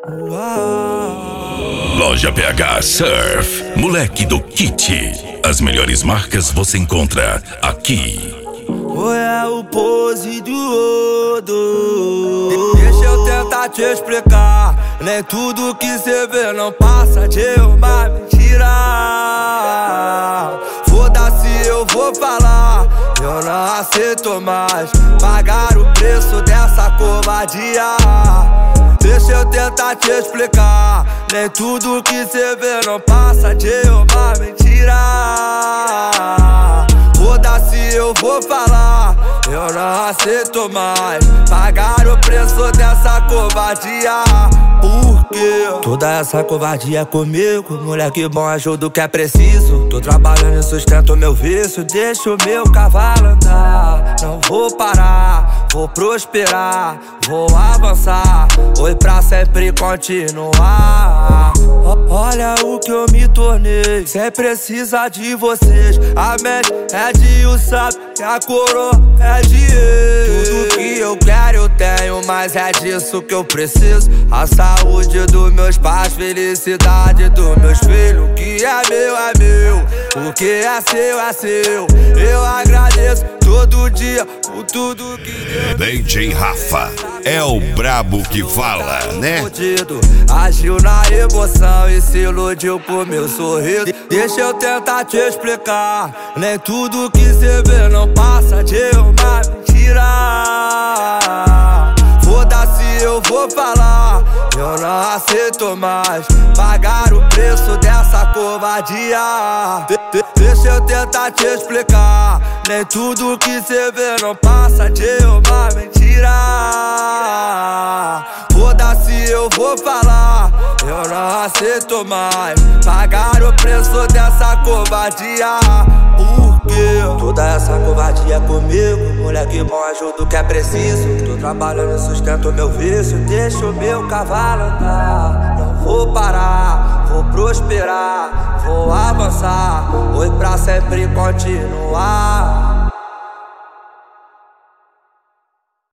Loja PH Surf, moleque do kit. As melhores marcas você encontra aqui. É o pose do Odo. Deixa eu tentar te explicar. Nem tudo que cê vê não passa de uma mentira. Foda-se, eu vou falar. Eu não aceito mais pagar o preço dessa covardia. Deixa eu tentar te explicar. Nem tudo que cê vê não passa de uma mentira. Foda-se, eu vou falar. Eu não aceito mais pagar o preço dessa covardia. Por quê? Toda essa covardia comigo. Moleque bom, ajuda o que é preciso. Tô trabalhando e sustento meu vício. Deixa o meu cavalo andar. Não vou parar, vou prosperar, vou avançar. Oi pra sempre continuar. Olha o que eu me tornei. Cê precisa de vocês. A mente é de um sábio e a coroa é de ele. Tudo que eu quero eu tenho, mas é disso que eu preciso. A saúde dos meus pais, felicidade dos meus filhos. O que é meu, o que é seu. Eu agradeço todo dia por tudo que Deus. DJ Rafa é o brabo que fala, né? Agiu na emoção e se iludiu com meu sorriso. Deixa eu tentar te explicar. Nem tudo que cê vê não passa de uma mentira. Foda-se, eu vou falar. Eu não aceito mais pagar o preço dessa covardia. Deixa eu tentar te explicar. Nem tudo que cê vê não passa de uma mentira. Foda-se, eu vou falar. Eu não aceito mais pagar o preço dessa covardia. Por quê? Toda essa covardia comigo. Moleque bom, ajuda o que é preciso. Tô trabalhando e sustento meu vício. Deixa o meu cavalo andar. Não vou parar, vou prosperar, vou avançar. Oi pra sempre continuar.